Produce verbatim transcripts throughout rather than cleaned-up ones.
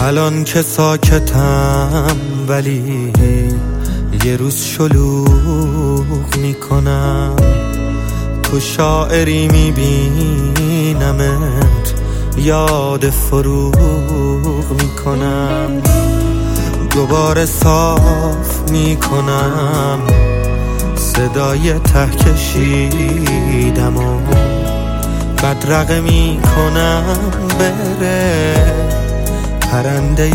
الان که ساکتم ولی یه روز شلوغ میکنم، تو شاعری میبینمت یاد فروغ میکنم، دوباره صاف میکنم صدای ته کشیدم و بدرقه میکنم بره پرنده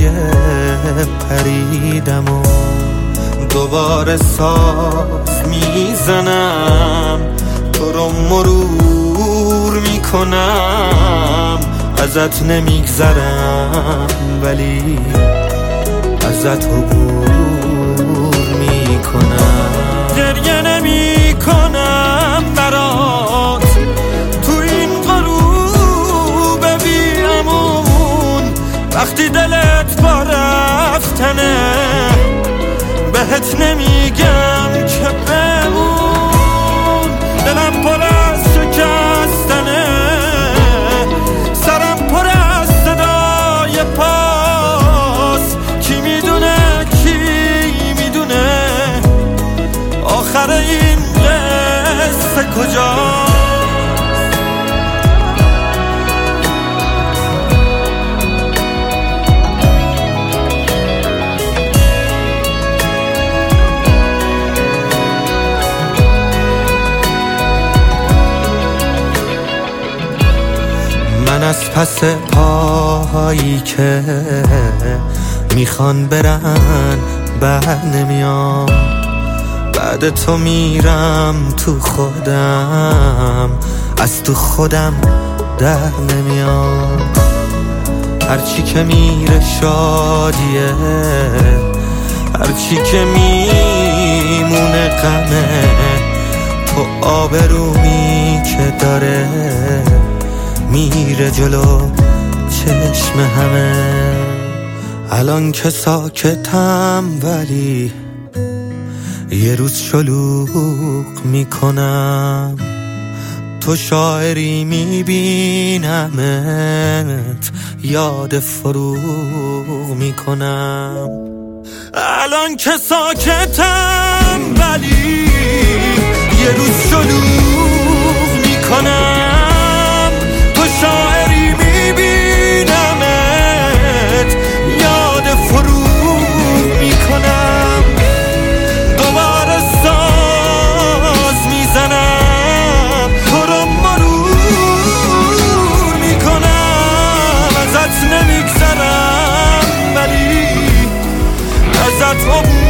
پریدم و دوباره ساز میزنم تو رو مرور میکنم، ازت نمیگذرم ولی ازت عبور میکنم، گریه نمیکنم برات تو این غروب بی امون، وقتی دلت با رفتنه بهت نمیگم که بمون، دلم پر از شکستنه، سرم پر از صدای پاس، کی میدونه کی میدونه آخر این قصه کجاست. من از پس پاهایی که میخوان برن بر نمیام، بعد تو میرم تو خودم، از تو خودم در نمیام، هرچی که میره شادیه، هرچی که میمونه غمه، تو آبرومی که داره میره جلو چشم همه. الان که ساکتم ولی یه روز شلوغ میکنم، تو شاعری میبینمت یاد فروغ میکنم. الان که ساکتم ولی یه روز شلوغ میکنم، تو شاعری میبینمت یاد فروغ میکنم، دوباره ساز میزنم تو رو مرور میکنم، ازت نمیگذرم ولی ازت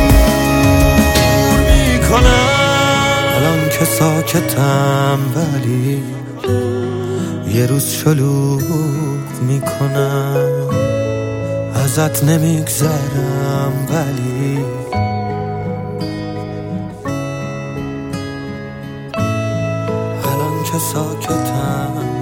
عبور میکنم. الان که ساکتم ولی یه روز شلوغ میکنم، ازت نمیگذرم ولی الان که ساکتم